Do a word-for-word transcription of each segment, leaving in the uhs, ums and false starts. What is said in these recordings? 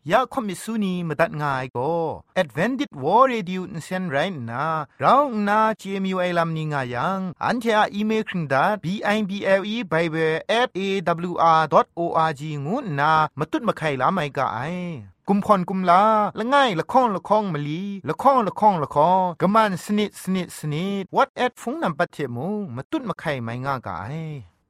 ยาคอมิสุนีมตัดง่ายก็ Advented War Radio นเซนไรนะเราหน้า จี เอ็ม ยู ไอ ลัมนิงายังอันเทออีเมลคิงดา บี ไอ บี แอล อี Bible แอท เอ ดับเบิลยู อาร์ ดอท โอ อาร์ จี งูนะมาตุดมาไข่ลาไม่กะไอกุมพรกุมลาละง่ายละข้องละข้องมะลีละข้องละข้องละข้องกะมันสนิดสนิดสนิด What at ฟงนำปัจเจมูมาตุดมาไข่ไม่ง่ากะไอ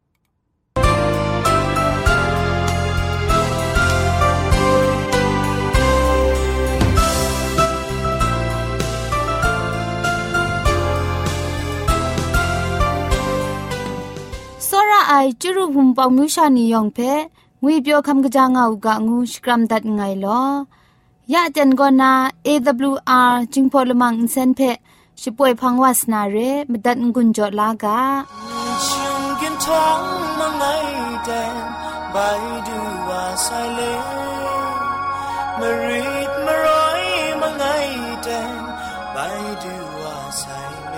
စောရအိုင်ကျရုဘုံပေါမြူရှာနီယောင်ဖဲငွေပြောခမ်ကကြငါဥကငူစကရမ်ဒတ်ငိုင်လောยะจันกอนา เอ ดับเบิลยู อาร์ จิงพอลมังอินเซนเพชิป่วยพังวาสนาเรมดัดงุนจอลากาชิงกินท้องมังไงแดนใบดูว่าไซเลมรีดมารอยมังไงแดนใบดูว่าไซเล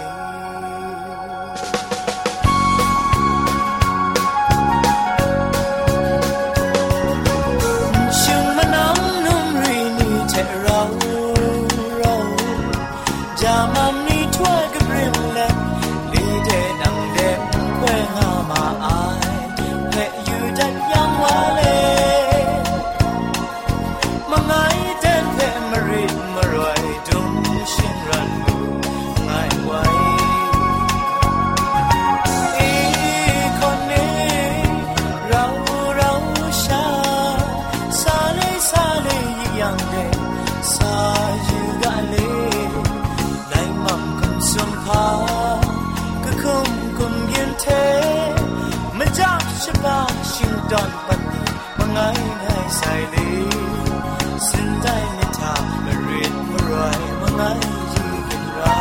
ดอนปันนี้มังไงไงใส่ลีสินได้ในทางมาเรียนมารวยมังไงยืนกันรา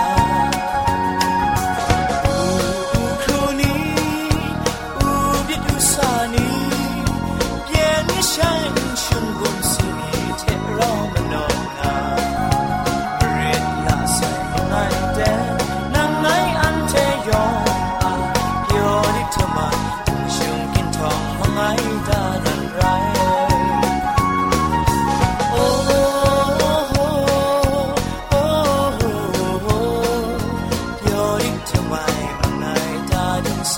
อูครูนี้อูบิดอูสานีเย็นไม่ใช่ชุนกุมสีเทรอมานอนนามาเรียนลาใส่มังไงแดนนางไงอันเทยองอาโยนิทมาไงตาดันไรโอ้โหโอ้โหเดี๋ยวอีกทำไมมันไงตาดันใส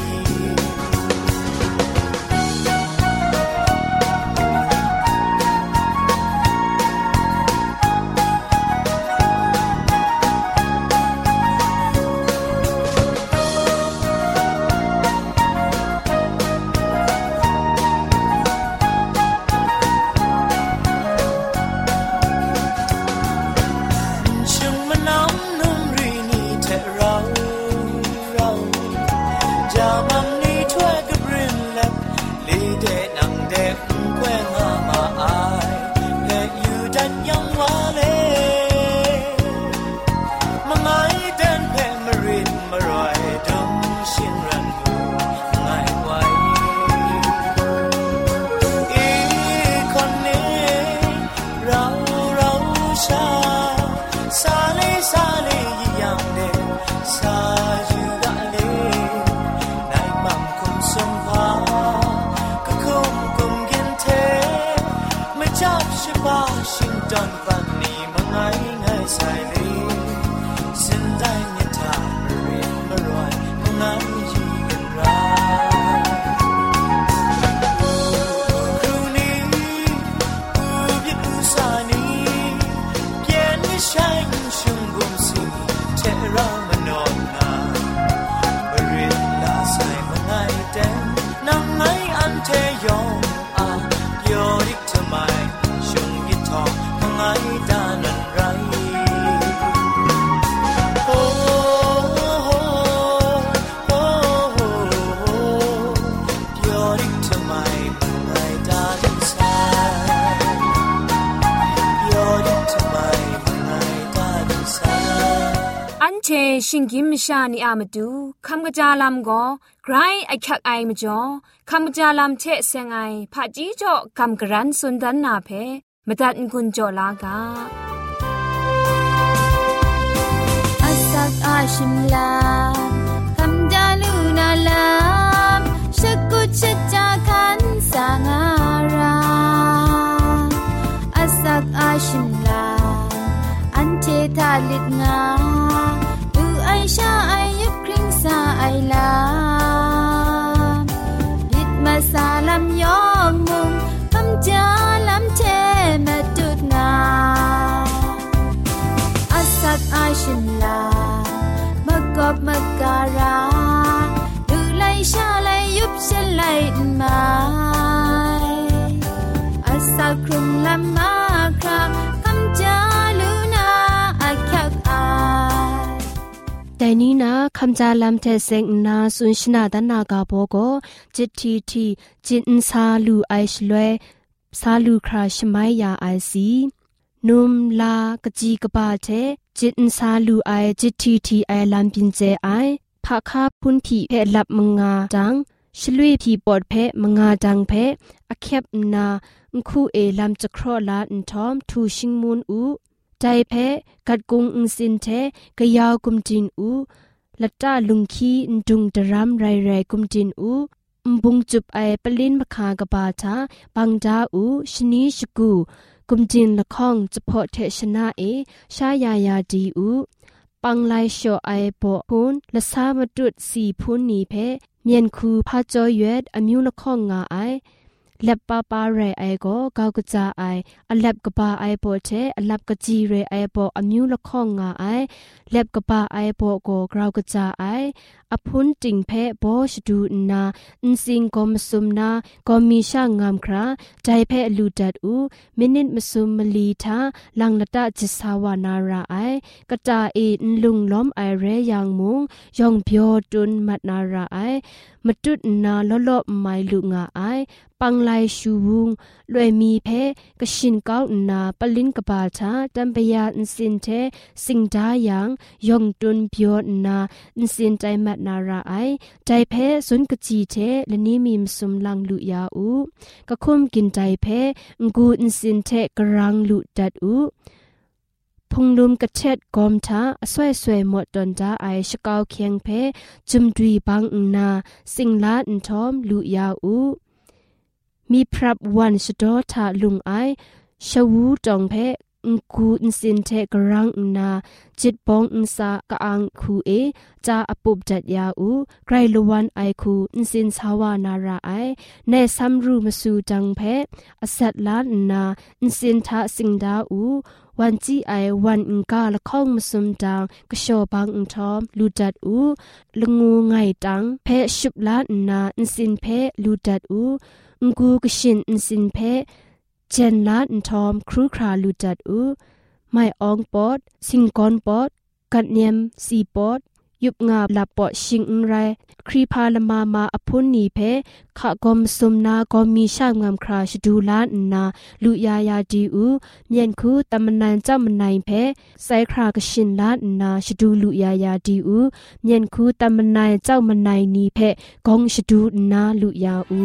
ชิงกิมชานีอามาดูคำกระจาลำก็ไกรไอคักไอมาจ่อคำกระจาลำเชะเซงไอผาจีจ่อคำกระรันสุนดันนาเพมาตัดกุญจ่อลากาอัสสักอาชิมลาคำจาลูนาลามชักกุชจาคันสางาราลิดงาดูไอชาไอยุบคริงซาไอลายิดมาซาลำยองมุงคำจาลำเทมาดุดงาอาสักไอชินลามกอบมกการาดูไลชาไลยุบฉันไลมาอาสักครุมลำมาคราคำจาลูนาอาคักอาแต่นี้นะคำจาลำเทเซงนาสุนชนาดนากาโบโกจิตทีทีจินซาลูไอชลวยซาลูคราชไมยาไอซีนุมลากจีกบาเทจิตซาลูไอจิตทีทีไอลำปินเจไอภาคาพุนผีเพลับมงาจังชลุยผีปอดเพมงาจังเพอเข็บนาคูเอลำจะครอลาอินทอมทูชิงมูนอูใจเพกัดกุงอินสินเทกยาวกุมจินอูละตาลุงคีดุงดรามไรไรกุมจินอูบุงจุบไอปลินมคากบาทาบังดาอูชนีชกูกุมจินละข้องจะพอเทชนะเอชายายาดีอูปังไลโชไอโปพุนละซามาดุดสีพุนนีเพเมียนคูพาจอยเวดอมิวละข้องงาไอเล็บปาปาเรไอโกกาวกจาไออเล็บกบาไอโปเทอลับกจีเรไอโปอมิวละข้องงาไอเล็บกบาไอโปโกกราวกจาไออพุนติงเพโบชดูนาอินสิงกอมซุมนากอมีช่างงามคราใจเพลูดัดอูมินิตมซุมมลีทาลังละตะจิสาวานาราไอกะจาเอนลุงล้อมไอเรยังมุงยองเบียวตุนมัดนาราไอมตุดนาลอลอไมลุงาไอปังไลชูวุงลวยมีเพกชินก้าวนาปลินกบาทาตัมปยาอินสินเทสิงดายังยองตุนเบียวนาอินสินใจมัดนาราไอใจเพสุนกจีเทและนี้มีมสุมลังลุยาอูกะคุมกินใจเพงูอินสินเทกรังลุดัดอูพงลุมกระเช็ดกอมทาสวยสวยหมดตอนจ้าไอชกาวเคียงเพจุมดุยบังนาสิงลาอินทอมลุยาอูมีพรับวันชดอทาลุงไอชวูจองเพกูอินสินเทกรังนาจิตบองอินซากะอังคูเอจาอปุบจัดยาอูไกรลวันไอคูอินสินสาวานาราไอในซัมรูมาสูจังเพอสัตลานนาอินสินทาสิงดาอูวันจีไอวันอิงกาละข้องมาสมดังกชอบังอิงทอมลูดัดอูลงูไงตังเพชุบลานนาอินสินเพลูดัดอูงูกชินอินสินเพเจนลานทอมครูคราลูจัดอูไม่อองปอดสิงกอนปอดกัดเนียมสีปอดยุบงาบลับปอดชิงไรครีพาลมามาอพุนนีเพขะกอมสมนากอมีช่างงามคราชดูลานนาลุยายาดีอูเมียนคูตำมนันเจ้ามันนายเพไซครากชินลานนาชดูลุยายาดีอูเมียนคูตำมนันเจ้ามันนายนีเพกองชดูนาลุยาอู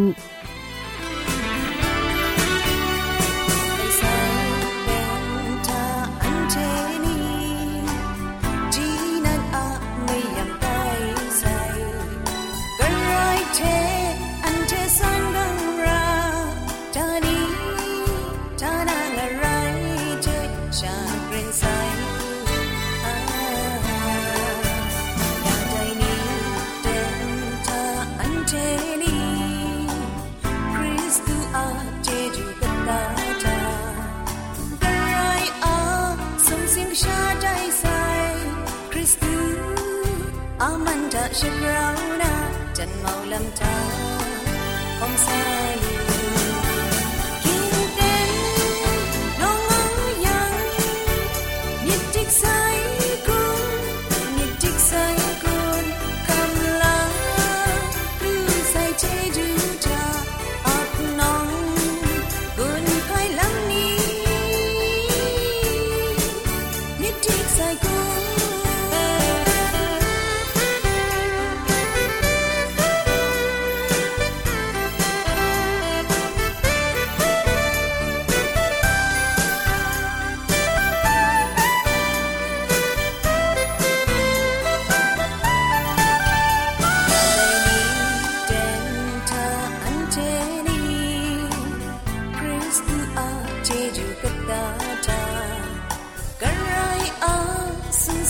ฉันเรานะจันเมาลำทาของสายกินเต็มน้องเอายังยิดจิกใส่กุนยิดจิกใส่กุนคำลาดูใส่เจดูจาอับน้องกุนไข่ลำนี้ยิดจิกใส่กุน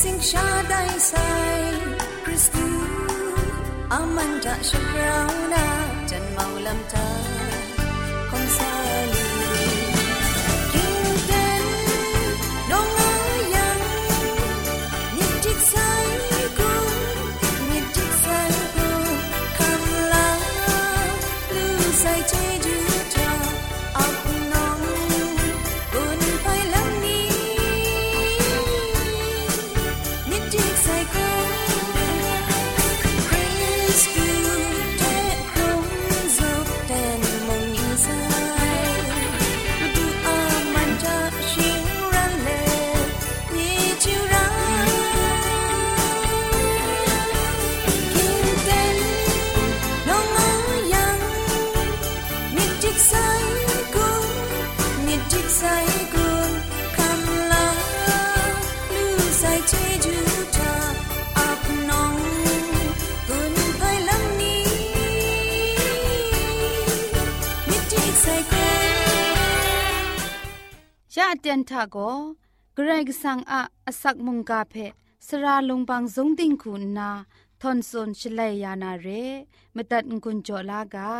สิงชาได้ใส่คริสตูอามันจะชุกเรานาจันเมาลำตาคงซาลีกินเต้นน้องอายังนิจิกใส่กูนิจิกใส่กูคำลาลูใส่ใจดูเธออับน้องบุญไปลำนี้นิจิกใส่กูยะเตียนทาโกเกรกสังอะอสักมุงกาเพสราลงบางสงติงคุณนาทอนซนชลัยยานาเรมตัดกุญจลากา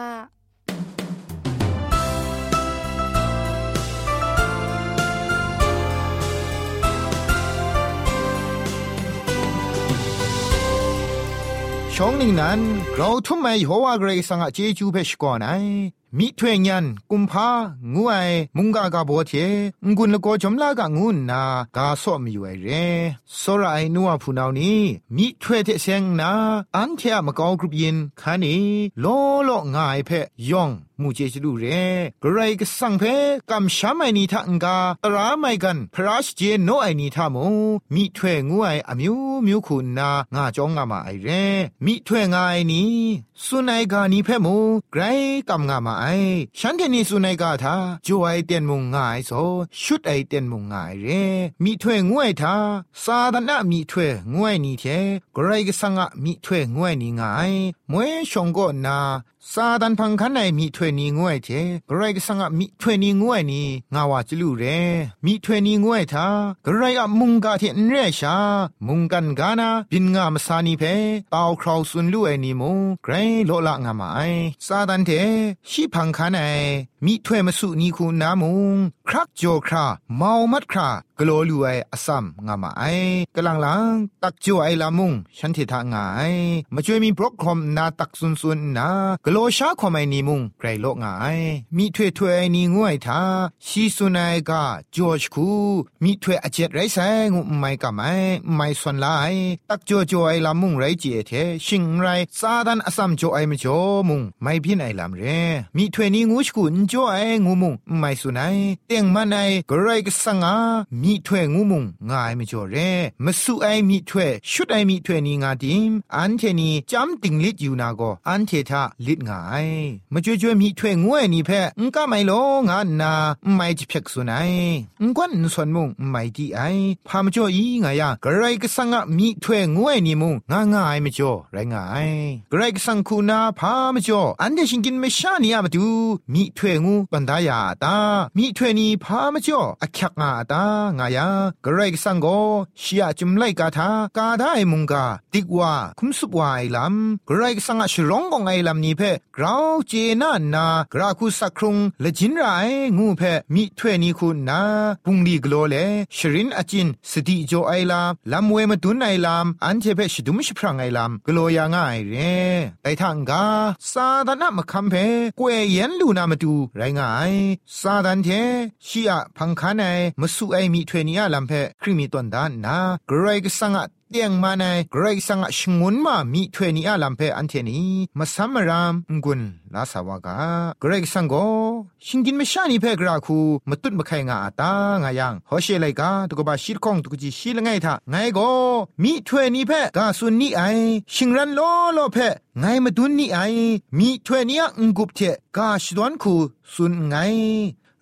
ช่องนี้นั้นเราทุ่มไม่หัวเกรสังอาเจจูเพชก่อนไอมิถวยยันกุมภางูไอมุงกากาโบเทงุนละโกจอมลากะงูนากาซ้อมอยู่ไอเรสระไอนัวผู้นาวนี้มิถวยเทเซงนาอันเทอะมะกอกรุปยินคันนี้โลโลง่ายเพยองมูเจจดูเรกระไรก็สังเพกัมชามไอนีทังกาตราไมกันพระราชเจโนไอนีทามูมิถวยงูไออมิวมิวคุณนางาจองงามาไอเรมิถวยงายนี้สุนัยกานีเพมูไกรกัมงามาไอฉันเทนีสุนัยกาทาจวยเตียนมุงงายโซชุดไอเตียนมุงงายเรมิถวยงูไอทาซาดานะมิถวยงูไอนีเทกระไรก็สังอะมิถวยงูไอนีงายมวยชงโกนาซาดันพังคันไอมีถวยนีงวยเทกระไรก็สังอะมีถวยนีงวยนีงาวาจิลูเรมีถวยนีงวยทากระไรอะมุงกาเทนเรชามุงกันกานาบินงามสานีเพตาวคราวซุนลูไอนีมุไกรโลละงามาไอซาดันเทชีพังคันไอมีถวยมสุนีคูนามุงครักโจคราเมามัดครากโลลูไออซัมงามาไอกลังลังตักโจไอลามุงฉันเททางายมาช่วยมีบล็อกคอมนาตักซุนซุนนากโลชาคอมไอนีมุงไกรโลงายมีถวยถวยไอนีงวยทาชีซุนไอกาจอชคูมีถวยอเจ็ดไรแสงุไม่กะไม่ไม่ส่วนไลตักโจโจไอลามุงไรเจเทชิงไรซาดันอซัมโจไอมโจมุงไม่พินไอลามเรมีถวยนีงูชกุนโจไองูมุงไม่สุนัยเตียงมันไอกระไรก็สังอามีถวยงูมุงง่ายไม่จอเรมสุไอมีถวยชุดไอมีถวยนีงาดิมอันเทนีจำติงลิดอยู่นาโกอันเททาลิดง่ายมาจ่วยจ่วยมีถวยงูไอนี่เพงก็ไม่โลงานนาไม่จิเพ็กสุนัยงกวนส่วนมุงไม่ดีไอพามาจ่วยอีง่ายกระไรก็สังอามีถวยงูไอนี่มุงง่ายง่ายไม่จ่อไรง่ายกระไรก็สังคูนาพามาจ่ออันเดชิงกินไม่ชานี่อามาดูมีถวยงูปันดายาตามีถวยนีพามาจ่ออักขักงาตางายากระไรก็สังโกชียจุมไลกาทากาได้มุงกาติกว่าคุมสุบวายลำกระไรก็สังอาชร้องกงไอลำนี้เพกราวเจน่านากราคุสักครุงและจินไรงูเพมีถวยนีคุณนาปุงดีกโลเลชรินอจินสติโจไอลำลำเวมาตุนไอลำอันเทเพชดุมชพรังไอลำกโลยาง่ายเรแต่ทางกาซาดานะมาคัมเพกวยเย็นลูนามาดูไรง่ายซาดันเทชีอะพังคันไอมาสู้ไอมีถวยนีอาลำเพคริมีตอนดานนากระไรก็สังอะเตียงมาในกรสังชงุนมามีถวยนีอาลัมเพอันเทนีมาซัมมารามงุนลาสาวากากรสังโกชิงกินไม่ชานีเพกราคูมาตุดมาไข่งาตางายังฮอเชลัยกาตุกบาชิรคงตุกจิชิลไงทาไงโกมีถวยนีเพกาซุนนี่ไอชิงรันโลโลเพไงมาตุนนี่ไอมีถวยนีงกุบเทกาชดวนคูซุนไง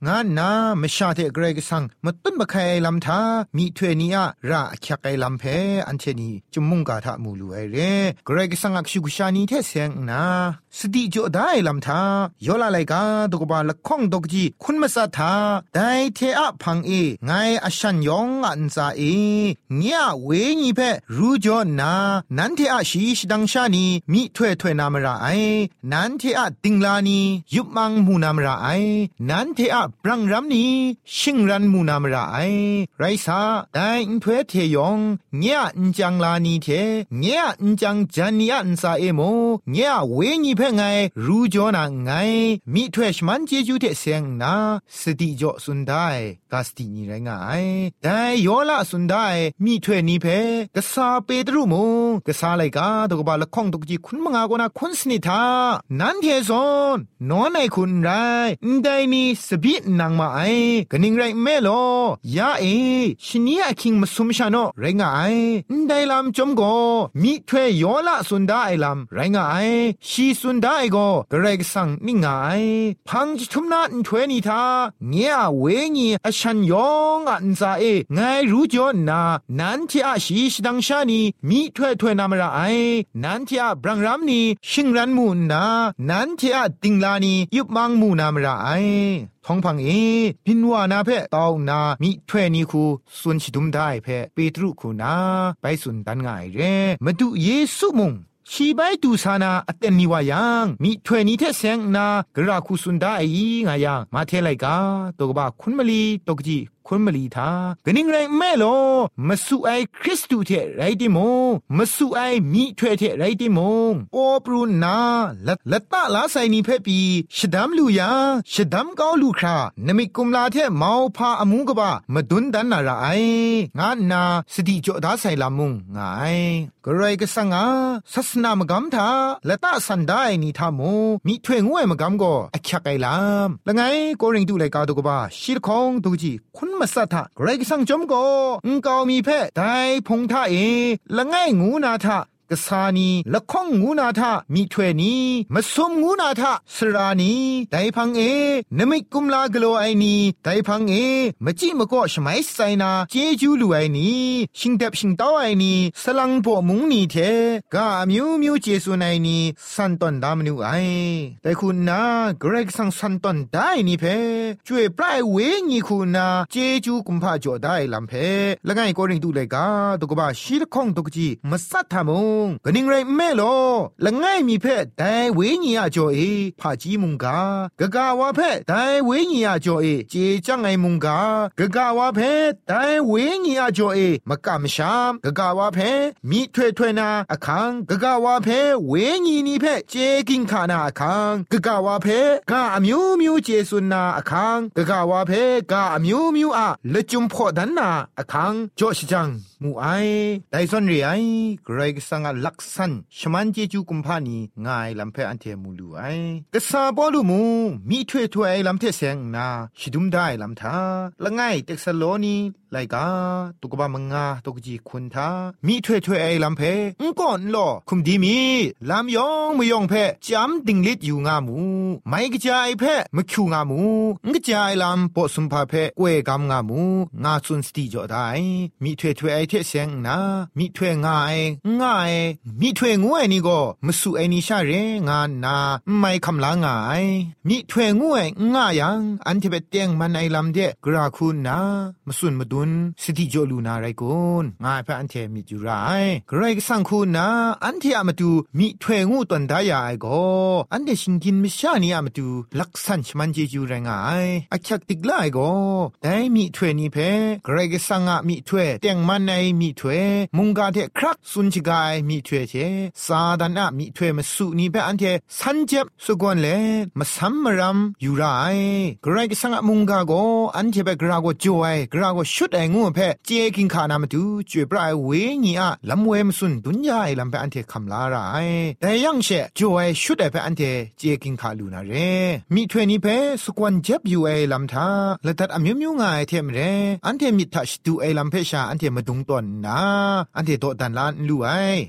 งานนามชาเทเกรกสังมาตุ้นบะไคลำทามีถ้วยนี้อะระคักไอลำเพอันเชนีจุมุงกาทะมูลูไอเรเกรกสังอักชุกชานีเทเสียงนาสติจ่อได้ลำทายอลาไลกาตกบาละข้องตกจีคุณมาสัทธาได้เทอะพังเอไงอชันยองอันซาเอเงียเวงีเพรู้จ่อนานันเทอะชีชดังชานีมีถ้วยถ้วยนามระไอนันเทอะติงลานียุบมังมูนามระไอนันเทอะปรังรัมนีชิงรันมูนามระไอไรซาได้อินถ้วยเทยองเงียอินจังลานีเทเงียอินจังจันนีอันซาเอโมเงียเวงีเพไงรู้จ่อนาไงมีถ้วยชมันเจจูเทเสียงนาสติจ่อสุนได้กาสตินีไรงายแต่ยอละสุนได้มีถ้วยนี้เพกษาเปตรุโมกษาไลกาตกบาละข้องตกจีคุณมงากนาคุณสนิทานันเทซอนนอนในคุณไรได้นี่สบิดนางมาไอกนิงไรเมโลยาเอชินีอาคิงมาสุมชาโนไรงายได้ลำจมโกมีถ้วยยอละสุนได้ลำไรงายชีสุนได้โกกระไรกสังนิ่งไงพังจิทุมนาอันถ้วยนี้ทาเงียเวงีอชันยองอันซาเอไงรู้จนนานันที่อาชีชดังชานีมีถ้วยถ้วยนามระไอนันที่อาบรังรำนีชิงรันมูนานันที่อาติงลานียุบมังมูนามระไอท้องพังเอพินวานาเพตาวนามิถ้วยนี้คูส่วนชิดุมได้เพเปตรุคูนาไปสุนตันง่ายเรมาดูเยซูมงชีไปดูสานาอัตเตนิวายังมีถ้วยนี้เทเสียงนากระคุสุนได้อีงายังมาเทไลกาตกบาคุณมลีตกจีคุณมลีทากนิ่งไรแม่โลมาสู่ไอคริสตูเทไรติโมมาสู่ไอมีถ้วยเทไรติโมโอปรุนาละละตะลาไซนีเพปีชดามลูยาชดามกาวลูครานมิกุมลาเทเมาพาอมูกบามาดุนดันนาระไองานนาสติจ่อดาไซลามุงงายกระไรก็สังอาศาสนามกำทาละตะสันได้นี่ทาโมมีถ้วยงวยมกำก็อักยักไอลามละไงก็ริงดูไลกาตุกบาชิลคองตุกจีคุณมาสัทธะเกรกสังจมโกงกาวมีเพได้พงท่าเอละไงงูนาทะกษานีละข้องงูนาทะมีถ้วยนี้มาสมงูนาทะสรานีไดพังเอนมิกุมลากโลไอนีไดพังเอมจิมก็ชมัยไซนาเจจูลูไอนีชิงเดบชิงต้าไอนีสลังโปมุงนีเทกามิวมิวเจสุไนนีสันตอนดามนูไอแต่คุณนาเกรกสังสันตอนได้นี่เพช่วยปลายเวงีคุณนาเจจูกุมพาจ่อได้ลำเพละไงก็ริงดูเลยกาตกบาชิลข้องตกจีมาสัทธามงกนิ่งไรแม่โลละไงมีเพแต่เวงีอาจ่อเอพาจีมุงกากะกาวาเพแต่เวงีอาจ่อเอเจจังไอมุงกากะกาวาเพแต่เวงีอาจ่อเอมะกะมชามกะกาวาเพมีถ้วยถ้วยนาอะคังกะกาวาเพเวงีนี่เพเจกิงขานาอะคังกะกาวาเพกาอมิวมิวเจสุนนาอะคังกะกาวาเพกาอมิวมิวอะละจุมพอดันนาอะคังจ่อชิจังมูไอไดซอนเรียเกรกสังลักษันชมันเจจูกุมพานีงายลำเพออันเทมูลูไอกษาบอลูมูมีถ้วยถ้วยลำเทเสงนาชิดุมได้ลำทาละไงเต็กซาโลนีไลกาตุกบามงาตุกจีคุณทามีถ้วยถ้วยไอลำเพงก่อนลอคุมดีมีลำยองมยองเพจำดิงลิดอยู่งามูไม่กระจายเพมคิวงามูงกระจายลำปอสุมพาเพกวยกำงามูงาสุนสติจ่อได้มีถ้วยถ้วยไอเทเสงนามีถ้วยงายง่ายมีถ้วยงูไอนี่ก็มสุไอนี่ชาเรงานนาไม่คำลางายมีถ้วยงูไอง่ายังอันที่เป็นเตียงมันไอลำเดกราคุณนามสุนมาดุนสติจลูนาไรกุนงายพระอันเทมีจุไรกระไรก็สังคุณนาอันที่อามาดูมีถ้วยงูตันได้ยาไอก็อันเดชิงกินมิชานี่อามาดูลักษันชมันเจจูไรงายอักยักติกไลก็แต่มีถ้วยนี้เพกระไรก็สังอะมีถ้วยเตียงมันไอมีถ้วยมุงกาเทครักสุนชิกายมีถ้วยเทซาดันอะมีถ้วยมาสุนี่เพออันเทสันเจ็บสุกวนเลมาซัมมารำอยู่ไรกระไรก็สังอะมุงกาก็อันเทเปกราก็จ่วยกราก็ชุดไองูเพเจกินขานามาดูจ่วยปลายเวงีอะลำเวมสุนดุนยาไอลำเพอันเทคำลาไรแต่ยังเชจ่วยชุดไอเพอันเทเจกินขาลูนาเรมีถ้วยนี้เพสุกวนเจ็บอยู่ไอลำทาและตัดอมิวมิวงายเทมเรอันเทมิทัชดูไอลำเพชาอันเทมาดุงตอนนาอันเทโตดันลานลู่ไอ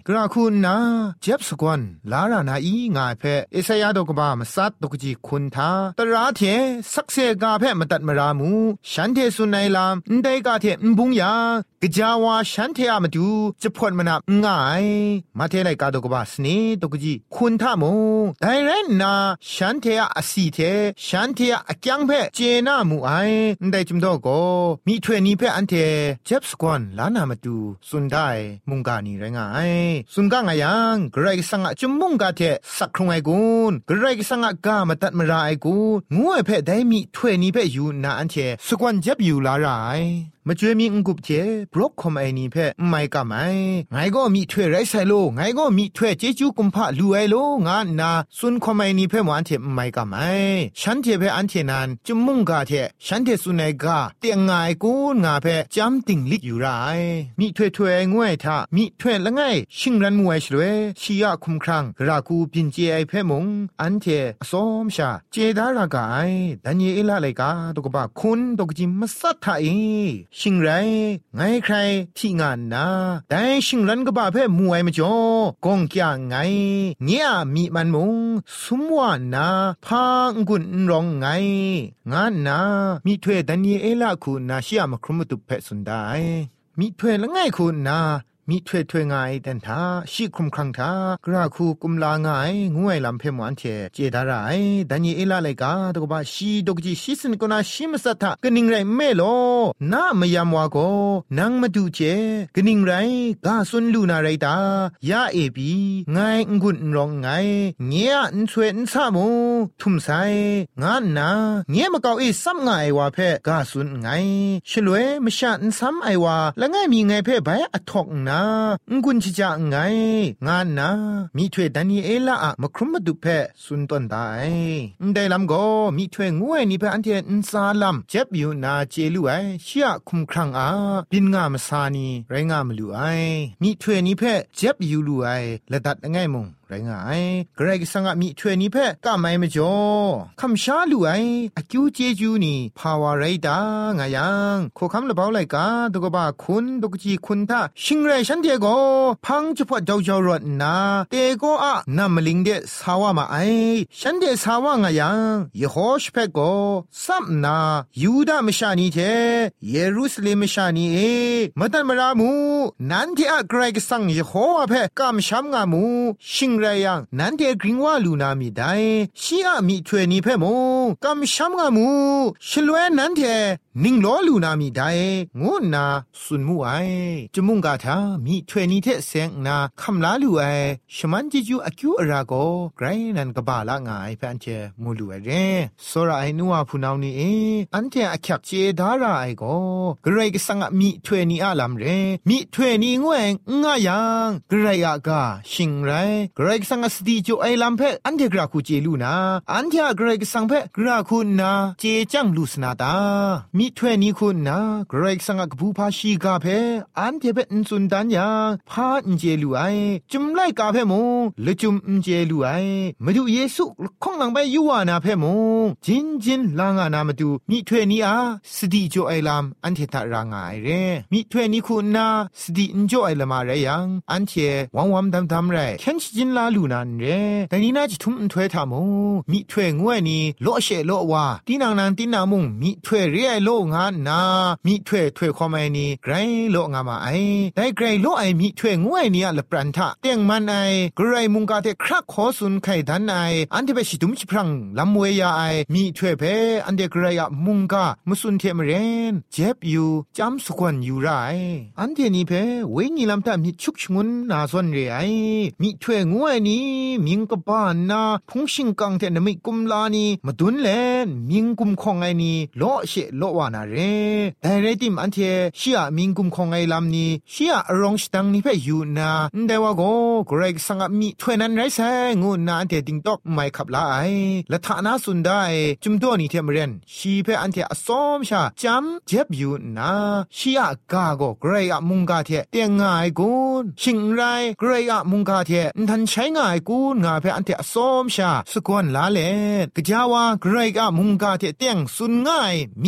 กระคุณนาเจ็บสกวันลารานาอีงายเพเอสยาดกบามสัตตกจีคุณทาตราเทสักเซกาเพมตัดมรามูฉันเทสุนัยลามนไดกาเทมบุงยากจาวาฉันเทอามาดูจะพอดมนับง่ายมาเทไลกาดกบาสเนตกจีคุณทามงไดเรนนาฉันเทอาอสีเทฉันเทอาจังเพเจนามูไอนไดจุมดอกก็มีถ้วยนี้เพอันเทเจ็บสกวันลานามาดูสุนได้มุงกานีไรงายสุนกางายังกระไรสังจุมมุงกาเทสักครุงไอกุนกระไรสังกามาตัดมราไอกุนงูไอเพได้มีถ้วยนี้เพอยู่นาอันเทสกวันเจ็บอยู่ลาไรมาช่วยมีงกุบเจบล็อกคอมไอนี่เพไม่กะไม่ไงก็มีถ้วยไรใส่โลไงก็มีถ้วยเจจูกุมพะลูไอโลงานนาซุนคอมไอนี่เพมันเทไม่กะไม่ฉันเทเพอันเทนันจุมุงกาเทฉันเทสุนัยกาเตียงไงกูงาเพจำติงลิกอยู่ไรมีถ้วยถ้วยงวยทามีถ้วยละไงชิงรันมวยชลวยชียาคุมครังรากูปินเจไอเพมงอันเทสอมชาเจดารากาไอดันเยเอลาไลกาตกบะคุณตกจิมมัสสัทธาเอชิงไรไงใครที่งานนาแต่ชิงรันก็บ่าเพ่มวยมาจ่อกงกะไงเงียมีมันมงสุมวานาพางกุนร้องไงงานนามีถ้วยดันเยเอลาคุณนาเชียมาครุมตุเพสุนได้มีถ้วยละไงคุณนามีถ้วยถ้วยง่ายแต่ถ้าชีคุมครังทากระคูกุมลาง่ายงวยลำเพมวันเทเจดารายดันเยเอลาไลกาตกบะชีดกจีชีสนกนาชิมสัทธะกนิงไรเมโลนามยามวาโกนังมาดูเจกนิงไรกาสุนลูนาไรตายาเอบีไงงุนร้องไงเงียนช่วยนซามูทุมไซงานนาเงียมะกาวอีซัมไงวาเพกาสุนไงชลวยมชะนซัมไอวาละไงมีไงเพไบอะทอกนงุนชิจาไงงานนามีถ้วยดันเยเอลาอะมะครุมมาดุเพสุนตนได้ได้ลำก็มีถ้วยงวยนี่เพอันเทนซาลำเจ็บอยู่นาเจลูไอเชียคุมครังอาบินงามซานีไรงามลูไอมีถ้วยนี้เพเจ็บอยู่ลูไอละดัดไงมงไรงายกระไรก็สังมีถ้วยนี้เพก็ไม่มาจ่อคำชาลูไออคิวเจจูนี่ภาวะไรดางายังโคคำละเบาไลกาตกบะคุณตกจีคุณท่าชิงไรฉันเดโกพังจุพอเจ้าเจ้ารถนาเตโกอะนำมลิงเดสาวามาไอฉันเดสาวางายังยโฮชเปโกซัมนายูดามชานีเทเยรูซาเล็มชานีเอมาตันมารามูนันที่อะกระไรก็สังยโฮอะเพกำช้ำงามูชิงไรยังนันเทกริงว่าลูนามีได้ชีอะมีถ้วยนี้เพมงกำช้ำงามูชลวยนันเทนิงล้อลูนามีได้งูนาสุนมูไอจมุงกาทามีถ้วยนี้เทเซงนาคำลาลูไอชมันจิจูอคิวอราโกไกรนันกบาละงายเพันเทมูลูไอเรโซราไอนัวพูนาวนี่เออันเทอคักเจดาราไอโกกระไรก็สังมีถ้วยนี้อาลำเรมีถ้วยนี้งวยง่ายังกระไรอากาชิงไรกระไรก็สังสติจูไอลำเพอันเทกราคูเจลูนาอันเทกระไรก็สังเพกราคูนาเจจังลูสนาตามีถ้วยนี้คุณนะกระไรก็สังกบูพาชีกาเพอันเทเปนสุนดันยังพาอินเจลูไอจุมไลกาเพมงเลจุมอินเจลูไอมาดูเยซูคงหลังไปยูวานาเพมงจินจินลางานามาดูมีถ้วยนี้อาสติโจไอลามอันเทตารางายเรมีถ้วยนี้คุณนะสติอินโจไอลามาเรยังอันเทวังวัมดำดำเรเข็นจินลาลูนันเรแต่นี้น่าจะทุ่มถ้วยทามงมีถ้วยงวยนี้โลเชโลวาตีนางนางตีนามงมีถ้วยเรียโลงานนามีถ้วยถ้วยความไอนี้ไกรโลงามาไอได้ไกรโลไอมีถ้วยงวยนี้ละปรันทะเตียงมันไอกระไรมุงกาเทครักขอสุนไข่ดันไออันเทเปชิตุมชิพรังลำเวียไอมีถ้วยเพอันเดกระไรมุงกามุสุนเทมเรนเจ็บอยู่จำสกวนอยู่ไรอันเทนี้เพเวงีลำตามีชุกชงุนนาส่วนเรไอมีถ้วยงวยนี้มิงกบ้านนาพุงชิงกังเทนมิกุมลานีมาดุนเลนมิงกุมคงไอนี้โลเชโลวานาเรแต่เรติมอันเทชียมิงกุมคงไอลำนี้ชียรองสตังนี้เพอยู่นาเดวาโกกรกสังมีถ้วยนั้นไรแสงูนาอันเทติงตอกไม่ขับลาไอและฐานะสุดได้จุมตัวนี้เทมเรนชีเพอันเทอสอมชาจำเจ็บอยู่นาชียกาโกกรกมุงกาเทเตียงง่ายกูนชิงไรกรกมุงกาเททันใช้ง่ายกูนงาเพอันเทอสอมชาสกวนลาเลกจาวากรกมุงกาเทเตียงสุนง่ายมีถ้วยนี้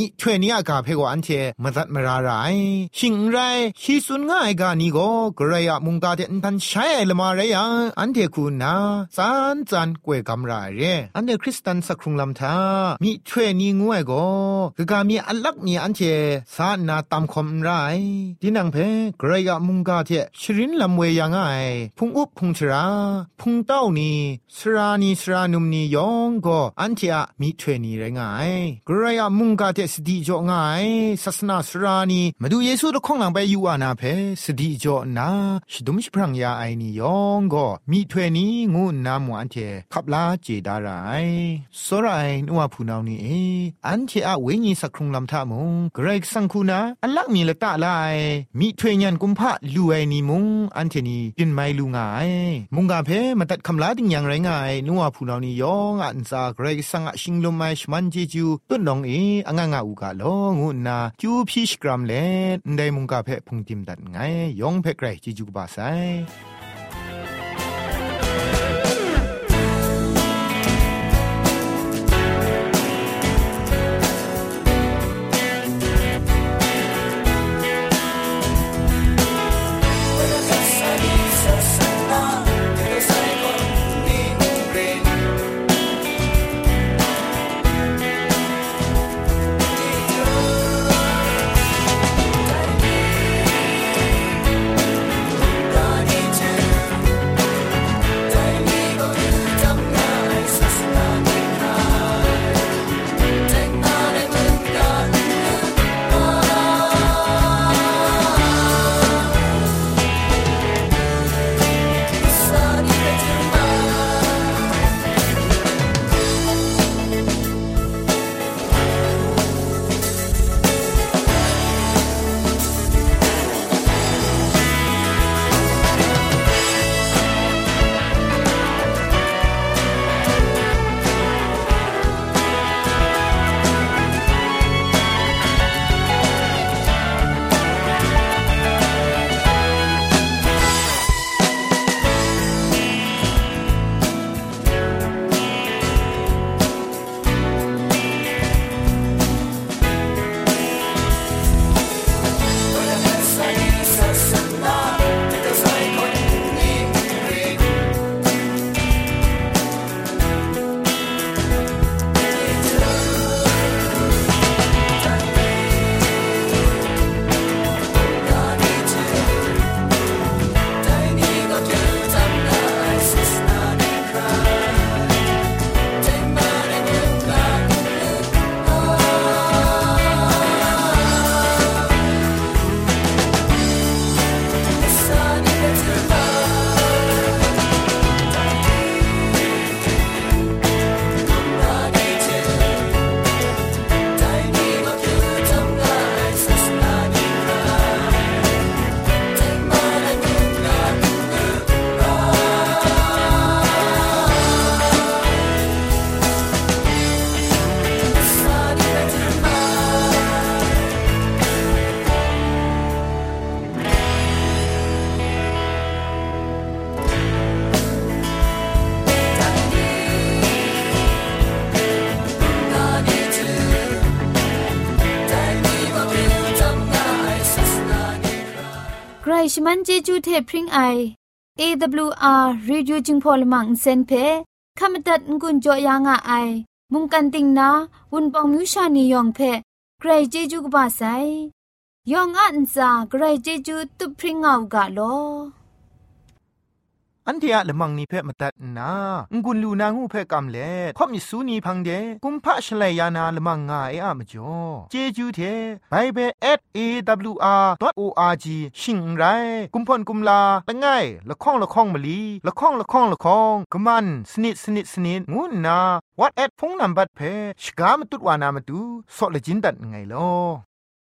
นี้อากาเพกว่าอันเทมตัดมราไรชิงไรชีสุนง่ายกานี้ก็กระยะมุงกาเดนทันใช้ไอละมาไรยังอันเทคุณนาสานจันกวยกำไรเรอันเดคริสตันสักครุงลำทามีเทรนีงวยก็กกามีอัลลักมีอันเทสานาตามคมไรดินังเพกระยะมุงกาเทชรินลำเวยังไงพุงอุบพุงชราพุงเต้านี่สรานีสรานุมนียองก็อันเทอะมีเทรนีไรไงกระยะมุงกาเทสติจ่อไงศาสนาสรานีมาดูเยซูตะข้องหลังไปอยู่อานาเพสติจ่อนาชิดุมชิพรังยาไอนี่ยองก็มีเทรนีงูนามอันเทขับลาเจดาไรสรายนัวผู้นานี่เออันเทอะเวญีสักครุงลำทามุงเกรกสังคูนาอันลักมีละตะลายมีเทรญันกุมพะลูไอนี่มุงอันเทนีเป็นไมลูงายมุงกาเพมาตัดคำลาดิงอย่างไรง่ายนัวผู้นานี่ยองอันซาเกรกสังชิงลมไมชมันเจจูต้นน้องเออังงาอูกาโลงูนาจูพิชกรัมเลนได้มุงกาเพพุงติมดัดไงยองเพไกรจิจูบาไซใครชมันเจจูเทพริงไอ เอ ดับเบิลยู อาร์ Radio จึงพอลมังเซนเพขมตัดงุนจอยางอ้ายมุงกันติงนาวุนปองมิวชานียองเพใครเจจูกบาไซยองอันซาใครเจจูตุพริงเอากาโลอันเทียละมังนิเพ่มาตัดนางุนลูนางูเพ่กำเล่ข่อมิสูนีพังเดกุมพะชเลยานาละมังงาเออะมจ่อเจจูเทไบเบิล แอท เอ ดับเบิลยู อาร์ ดอท โอ อาร์ จี ชิงไรกุมพ่นกุมลาละง่ายละข้องละข้องมะลีละข้องละข้องละข้องกะมันสนิดสนิดสนิดงูนาวัดแอดพงนัมบัดเพ่ชกามตุดวานามตุซอเลจินดัดไงลอ